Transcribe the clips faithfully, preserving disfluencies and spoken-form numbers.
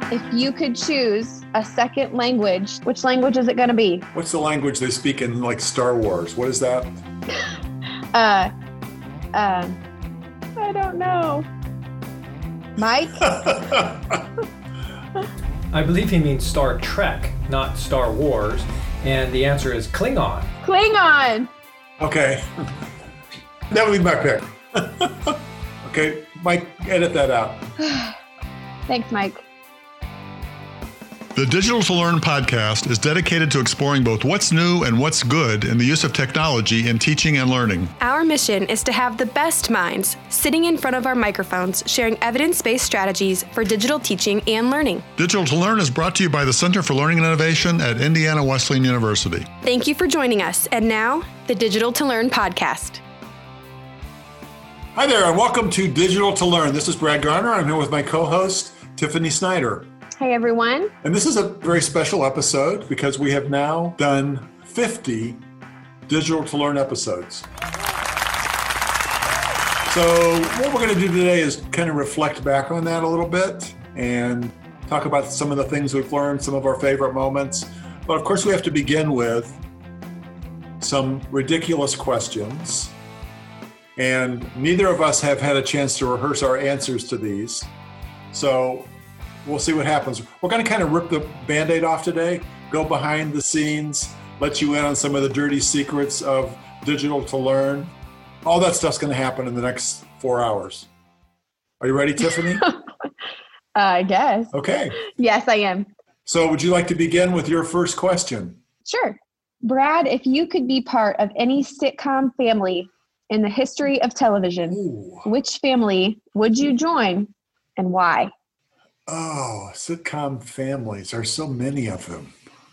If you could choose a second language, which language is it going to be? What's the language they speak in, like, Star Wars? What is that? uh, uh, I don't know. Mike? I believe he means Star Trek, not Star Wars. And the answer is Klingon. Klingon! Okay. That would be my pick. Okay, Mike, edit that out. Thanks, Mike. The Digital to Learn podcast is dedicated to exploring both what's new and what's good in the use of technology in teaching and learning. Our mission is to have the best minds sitting in front of our microphones, sharing evidence-based strategies for digital teaching and learning. Digital to Learn is brought to you by the Center for Learning and Innovation at Indiana Wesleyan University. Thank you for joining us. And now, the Digital to Learn podcast. Hi there, and welcome to Digital to Learn. This is Brad Garner. I'm here with my co-host, Tiffany Snyder. Hey, everyone. And this is a very special episode because we have now done fifty Digital to Learn episodes. So what we're going to do today is kind of reflect back on that a little bit and talk about some of the things we've learned, some of our favorite moments. But of course, we have to begin with some ridiculous questions. And neither of us have had a chance to rehearse our answers to these. So we'll see what happens. We're going to kind of rip the Band-Aid off today, go behind the scenes, let you in on some of the dirty secrets of Digital to Learn. All that stuff's going to happen in the next four hours. Are you ready, Tiffany? uh, I guess. Okay. Yes, I am. So would you like to begin with your first question? Sure. Brad, if you could be part of any sitcom family in the history of television, Ooh. Which family would you join and why? Oh, sitcom families. There are so many of them.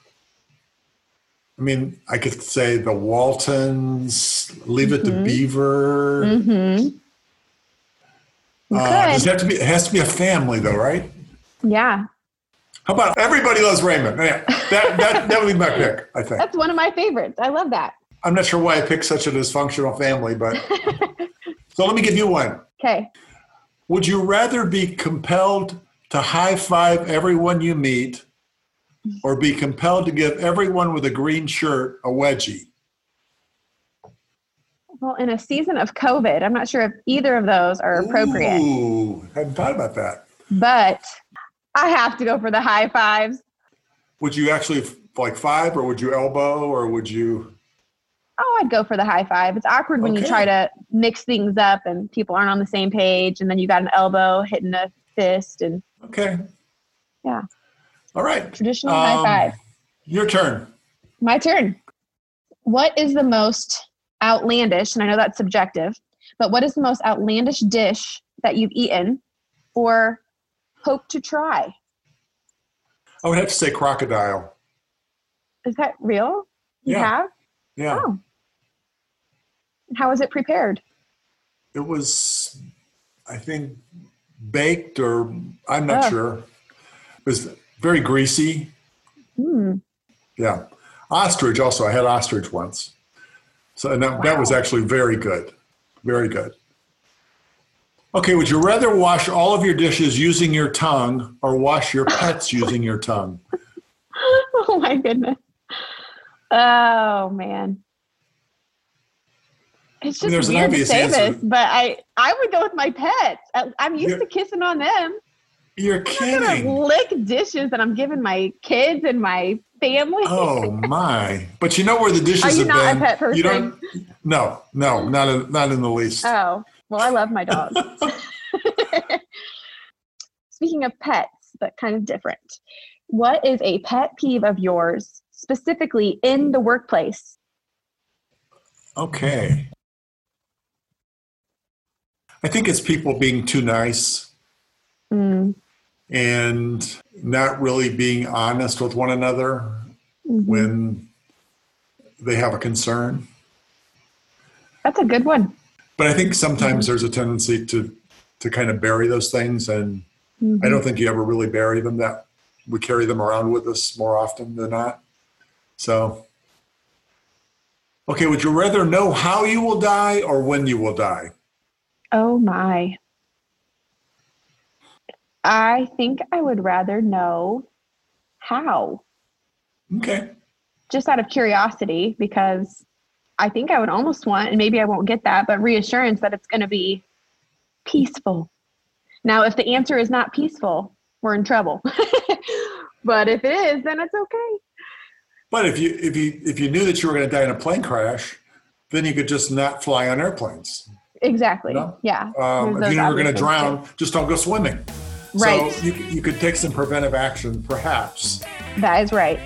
I mean, I could say the Waltons, Leave It Mm-hmm. to Beaver. Mm-hmm. Uh, does it have to be? It has to be a family, though, right? Yeah. How about Everybody Loves Raymond? Yeah, that that that would be my pick, I think. That's one of my favorites. I love that. I'm not sure why I picked such a dysfunctional family, but so let me give you one. Okay. Would you rather be compelled to high five everyone you meet, or be compelled to give everyone with a green shirt a wedgie? Well, in a season of COVID, I'm not sure if either of those are appropriate. Ooh, hadn't thought about that. But I have to go for the high fives. Would you actually like five, or would you elbow, or would you? Oh, I'd go for the high five. It's awkward when Okay. you try to mix things up and people aren't on the same page, and then you got an elbow hitting a fist, and Okay. yeah. All right. Traditional Um, high five. Your turn. My turn. What is the most outlandish, and I know that's subjective, but what is the most outlandish dish that you've eaten or hope to try? I would have to say crocodile. Is that real? You Yeah. have? Yeah. Oh. How is it prepared? It was, I think, baked, or I'm not Oh. sure. It was very greasy. Mm. Yeah. Ostrich also. I had ostrich once. So and that, that was Wow. actually very good. Very good. Okay, would you rather wash all of your dishes using your tongue or wash your pets using your tongue? Oh my goodness. Oh man. It's I mean, just there's an weird to obvious say answer. this, but I, I would go with my pets. I- I'm used You're- to kissing on them. You're I'm gonna kidding. lick dishes that I'm giving my kids and my family. Oh my! But you know where the dishes Are you have not a been. pet person? You don't. No, no, not in, not in the least. Oh, well, I love my dog. Speaking of pets, but kind of different. What is a pet peeve of yours, specifically in the workplace? Okay. I think it's people being too nice Mm, and not really being honest with one another mhm. when they have a concern. That's a good one. But I think sometimes there's a tendency to to kind of bury those things, and Mhm. I don't think you ever really bury them. That we carry them around with us more often than not. So, okay, would you rather know how you will die or when you will die? Oh my. I think I would rather know how. Okay. Just out of curiosity, because I think I would almost want, and maybe I won't get that, but reassurance that it's going to be peaceful. Now, if the answer is not peaceful, we're in trouble. But if it is, then it's okay. But if you if you if you knew that you were going to die in a plane crash, then you could just not fly on airplanes. Exactly. You know? Yeah. Um, if you knew you were going to drown, too. just don't go swimming. Right. So you you could take some preventive action, perhaps. That is right.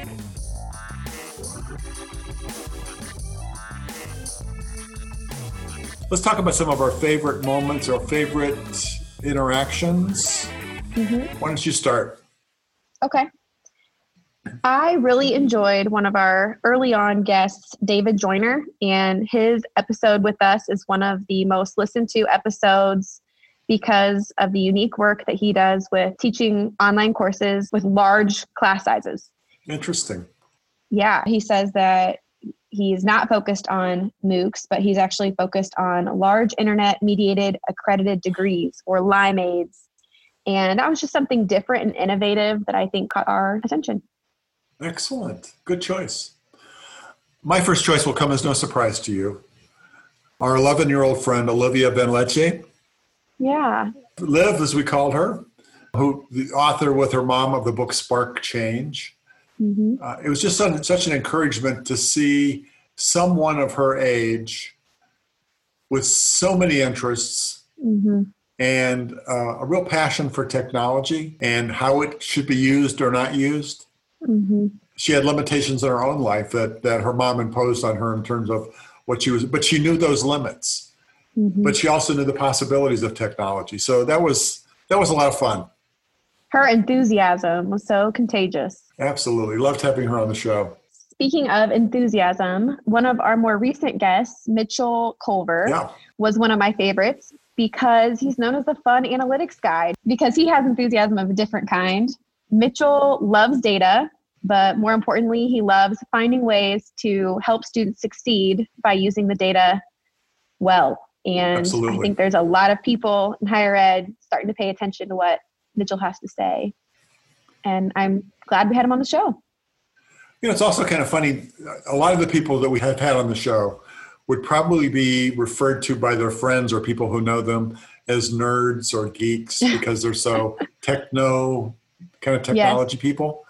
Let's talk about some of our favorite moments or favorite interactions. Mm-hmm. Why don't you start? Okay. I really enjoyed one of our early on guests, David Joyner, and his episode with us is one of the most listened to episodes because of the unique work that he does with teaching online courses with large class sizes. Interesting. Yeah, he says that he's not focused on MOOCs, but he's actually focused on large internet mediated accredited degrees or LIMAIDs. And that was just something different and innovative that I think caught our attention. Excellent. Good choice. My first choice will come as no surprise to you. Our eleven-year-old friend, Olivia Benleche. Yeah. Liv, as we called her, who the author with her mom of the book Spark Change. Mm-hmm. Uh, it was just such, such an encouragement to see someone of her age with so many interests mm-hmm. and uh, a real passion for technology and how it should be used or not used. Mm-hmm. She had limitations in her own life that, that her mom imposed on her in terms of what she was, but she knew those limits. Mm-hmm. But she also knew the possibilities of technology. So that was that was a lot of fun. Her enthusiasm was so contagious. Absolutely. Loved having her on the show. Speaking of enthusiasm, one of our more recent guests, Mitchell Culver, yeah. was one of my favorites because he's known as the fun analytics guy because he has enthusiasm of a different kind. Mitchell loves data, but more importantly, he loves finding ways to help students succeed by using the data well. And Absolutely. I think there's a lot of people in higher ed starting to pay attention to what Mitchell has to say. And I'm glad we had him on the show. You know, it's also kind of funny. A lot of the people that we have had on the show would probably be referred to by their friends or people who know them as nerds or geeks because they're so techno kind of technology yes. people.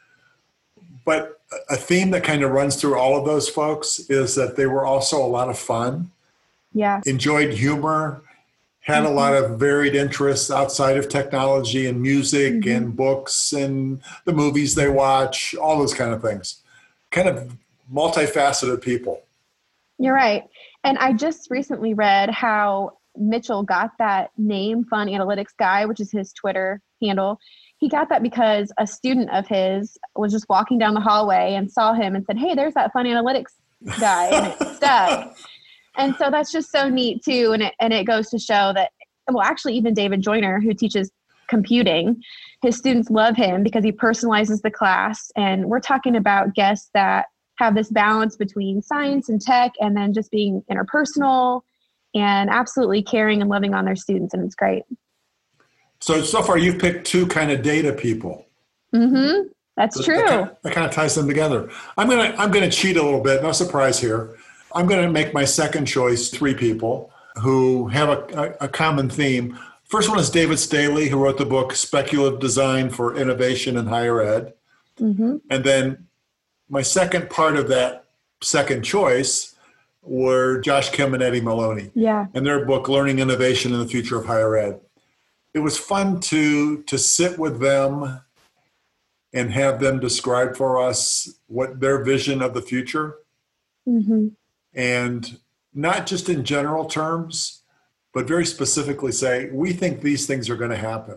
But a theme that kind of runs through all of those folks is that they were also a lot of fun. Yeah. Enjoyed humor, had mm-hmm. a lot of varied interests outside of technology and music mm-hmm. and books and the movies they watch, all those kind of things. Kind of multifaceted people. You're right. And I just recently read how Mitchell got that name, Fun Analytics Guy, which is his Twitter handle. He got that because a student of his was just walking down the hallway and saw him and said, "Hey, there's that Fun Analytics guy," and it stuck. And so that's just so neat too. And it, and it goes to show that, well, actually even David Joyner, who teaches computing, his students love him because he personalizes the class. And we're talking about guests that have this balance between science and tech and then just being interpersonal and absolutely caring and loving on their students. And it's great. So, so far you've picked two kind of data people. Mm-hmm. That's so true. That kind, of, that kind of ties them together. I'm going to, I'm going to cheat a little bit. No surprise here. I'm going to make my second choice three people who have a, a, a common theme. First one is David Staley, who wrote the book Speculative Design for Innovation in Higher Ed. Mm-hmm. And then my second part of that second choice were Josh Kim and Eddie Maloney. Yeah. And their book, Learning Innovation in the Future of Higher Ed. It was fun to, to sit with them and have them describe for us what their vision of the future. Mm-hmm. And not just in general terms, but very specifically say, we think these things are going to happen.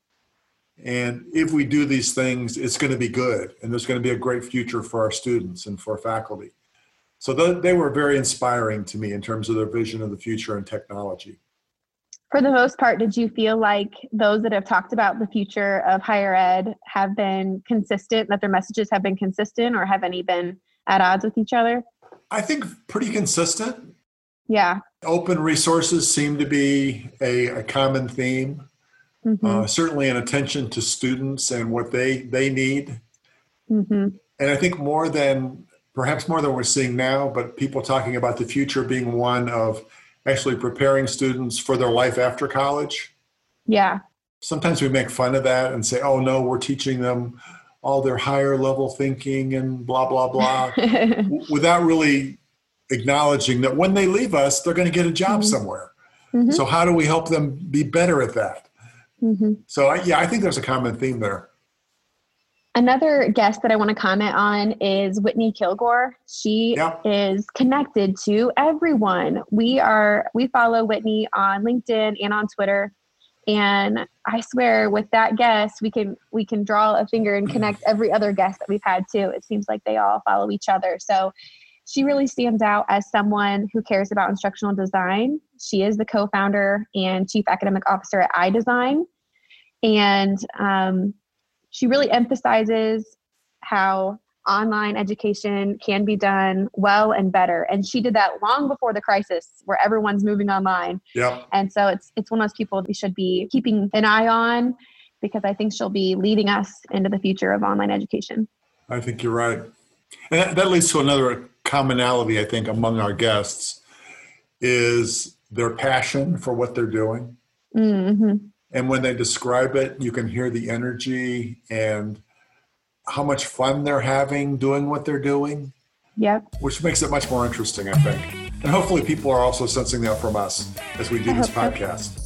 And if we do these things, it's going to be good. And there's going to be a great future for our students and for faculty. So th- they were very inspiring to me in terms of their vision of the future and technology. For the most part, did you feel like those that have talked about the future of higher ed have been consistent, that their messages have been consistent, or have any been at odds with each other? I think pretty consistent. Yeah. Open resources seem to be a, a common theme. Mm-hmm. uh, certainly an attention to students and what they, they need. Mm-hmm. And I think more than, perhaps more than we're seeing now, but people talking about the future being one of actually preparing students for their life after college. Yeah. Sometimes we make fun of that and say, oh no, we're teaching them all their higher level thinking and blah, blah, blah, without really acknowledging that when they leave us, they're going to get a job Mm-hmm. somewhere. Mm-hmm. So how do we help them be better at that? Mm-hmm. So I, yeah, I think there's a common theme there. Another guest that I want to comment on is Whitney Kilgore. She Yep. is connected to everyone. We are, we follow Whitney on LinkedIn and on Twitter. And I swear with that guest, we can, we can draw a finger and connect every other guest that we've had too. It seems like they all follow each other. So she really stands out as someone who cares about instructional design. She is the co-founder and chief academic officer at iDesign. And, um, she really emphasizes how online education can be done well and better. And she did that long before the crisis where everyone's moving online. Yep. And so it's it's one of those people we should be keeping an eye on because I think she'll be leading us into the future of online education. I think you're right. And that, that leads to another commonality, I think, among our guests is their passion for what they're doing. Mm-hmm. And when they describe it, you can hear the energy and how much fun they're having doing what they're doing. Yep. Which makes it much more interesting, I think. And hopefully people are also sensing that from us as we do I this hope so. podcast.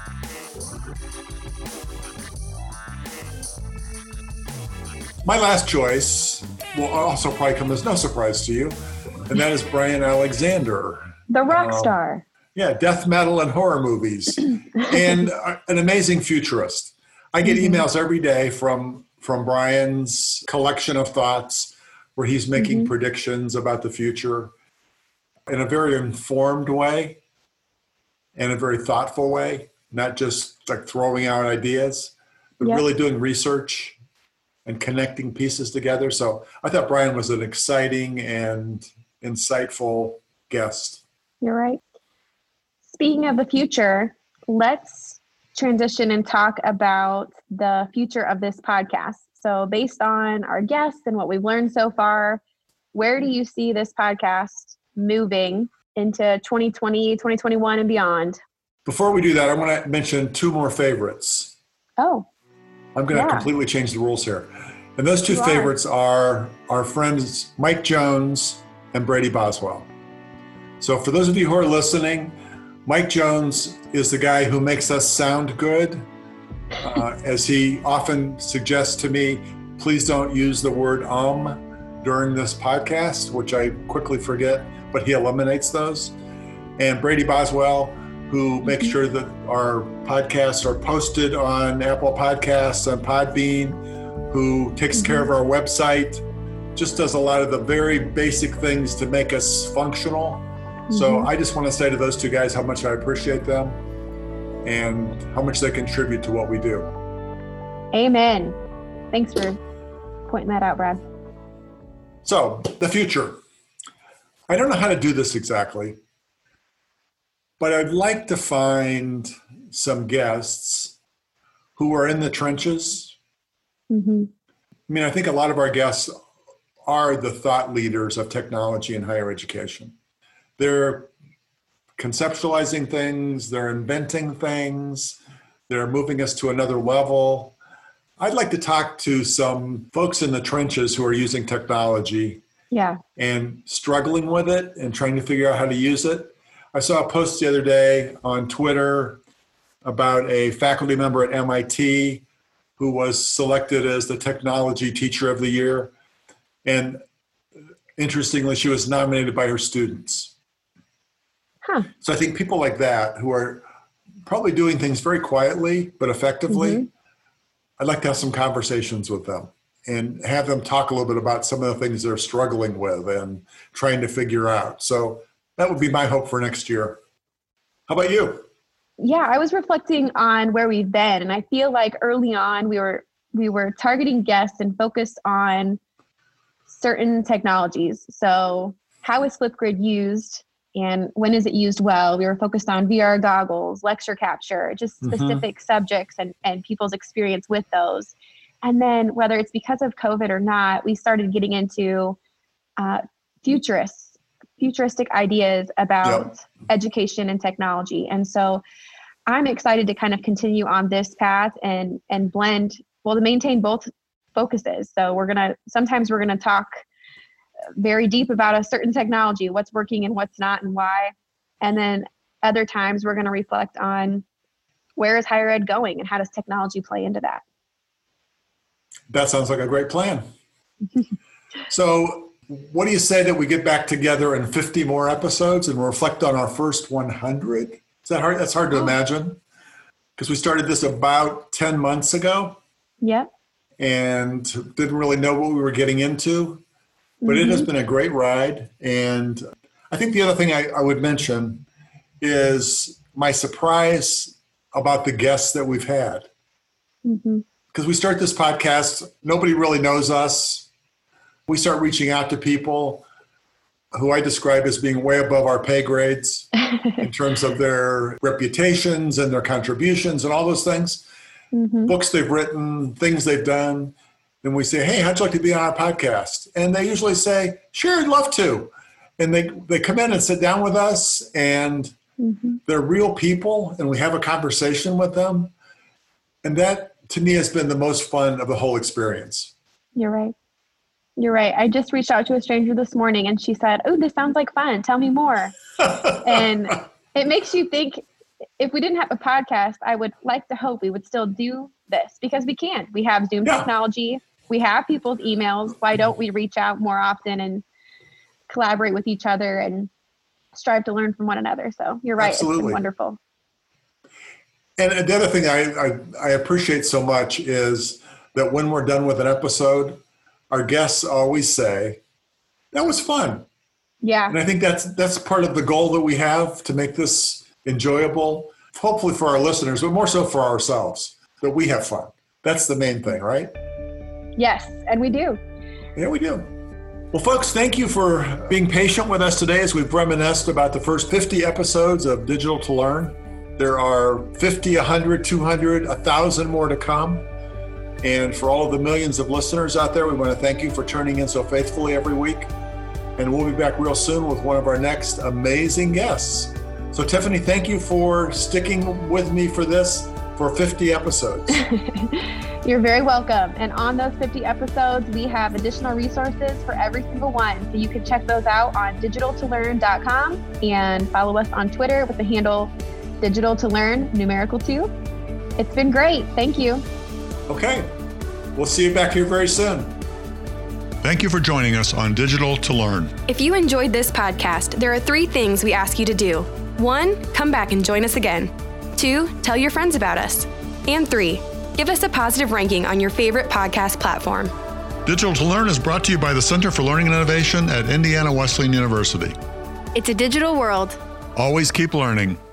My last choice will also probably come as no surprise to you, and that is Brian Alexander. The rock Um, star. Yeah, death metal and horror movies, and uh, an amazing futurist. I get Mm-hmm. emails every day from from Brian's collection of thoughts where he's making Mm-hmm. predictions about the future in a very informed way and a very thoughtful way, not just like throwing out ideas, but Yep. really doing research and connecting pieces together. So I thought Brian was an exciting and insightful guest. You're right. Speaking of the future, let's transition and talk about the future of this podcast. So based on our guests and what we've learned so far, where do you see this podcast moving into twenty twenty, twenty twenty-one and beyond? Before we do that, I want to mention two more favorites. Oh, I'm going to Yeah. completely change the rules here. And those two You are. favorites are our friends Mike Jones and Brady Boswell. So for those of you who are listening, Mike Jones is the guy who makes us sound good. Uh, as he often suggests to me, please don't use the word um during this podcast, which I quickly forget, but he eliminates those. And Brady Boswell, who makes sure that our podcasts are posted on Apple Podcasts and Podbean, who takes care of our website, just does a lot of the very basic things to make us functional. So Mhm. I just want to say to those two guys how much I appreciate them and how much they contribute to what we do. amen. Thanks for pointing that out, Brad. So the future. I don't know how to do this exactly, but I'd like to find some guests who are in the trenches. Mm-hmm. I mean, I think a lot of our guests are the thought leaders of technology in higher education. They're conceptualizing things, they're inventing things, they're moving us to another level. I'd like to talk to some folks in the trenches who are using technology Yeah. and struggling with it and trying to figure out how to use it. I saw a post the other day on Twitter about a faculty member at M I T who was selected as the technology teacher of the year. And interestingly, she was nominated by her students. Huh. So I think people like that who are probably doing things very quietly but effectively, Mhm. I'd like to have some conversations with them and have them talk a little bit about some of the things they're struggling with and trying to figure out. So that would be my hope for next year. How about you? Yeah, I was reflecting on where we've been, and I feel like early on we were we were targeting guests and focused on certain technologies. So how is Flipgrid used and when is it used well? We were focused on V R goggles, lecture capture, just specific mm-hmm. subjects and, and people's experience with those. And then whether it's because of COVID or not, we started getting into uh, futurists, futuristic ideas about yep. education and technology. And so I'm excited to kind of continue on this path and and blend, well, to maintain both focuses. So we're going to, sometimes we're going to talk very deep about a certain technology, what's working and what's not and why. And then other times we're going to reflect on where is higher ed going and how does technology play into that? That sounds like a great plan. So what do you say that we get back together in fifty more episodes and reflect on our first one hundred? Is that hard? That's hard to oh. imagine because we started this about ten months ago. Yep. And didn't really know what we were getting into, but mm-hmm. it has been a great ride. And I think the other thing I, I would mention is my surprise about the guests that we've had. Mm-hmm. Because we start this podcast, nobody really knows us. We start reaching out to people who I describe as being way above our pay grades in terms of their reputations and their contributions and all those things, mm-hmm. books they've written, things they've done. And we say, hey, how'd you like to be on our podcast? And they usually say, sure, I'd love to. And they, they come in and sit down with us and mm-hmm. they're real people and we have a conversation with them. And that, to me, has been the most fun of the whole experience. You're right. You're right. I just reached out to a stranger this morning and she said, oh, this sounds like fun. Tell me more. And it makes you think, if we didn't have a podcast, I would like to hope we would still do this because we can. We have Zoom yeah. technology. We have people's emails. Why don't we reach out more often and collaborate with each other and strive to learn from one another? So you're right. Absolutely. It's been wonderful. And the other thing I, I, I appreciate so much is that when we're done with an episode, our guests always say, that was fun. Yeah. And I think that's that's part of the goal that we have to make this enjoyable, hopefully for our listeners, but more so for ourselves, that we have fun. That's the main thing, right? Yes, and we do. Yeah, we do. Well, folks, thank you for being patient with us today as we've reminisced about the first fifty episodes of Digital to Learn. There are fifty, one hundred, two hundred, one thousand more to come. And for all of the millions of listeners out there, we want to thank you for tuning in so faithfully every week. And we'll be back real soon with one of our next amazing guests. So Tiffany, thank you for sticking with me for this for fifty episodes. You're very welcome. And on those fifty episodes, we have additional resources for every single one. So you can check those out on digital to learn dot com and follow us on Twitter with the handle Digital to Learn, numerical two. It's been great. Thank you. Okay. We'll see you back here very soon. Thank you for joining us on Digital to Learn. If you enjoyed this podcast, there are three things we ask you to do. One, come back and join us again. Two, tell your friends about us. And three, give us a positive ranking on your favorite podcast platform. Digital to Learn is brought to you by the Center for Learning and Innovation at Indiana Wesleyan University. It's a digital world. Always keep learning.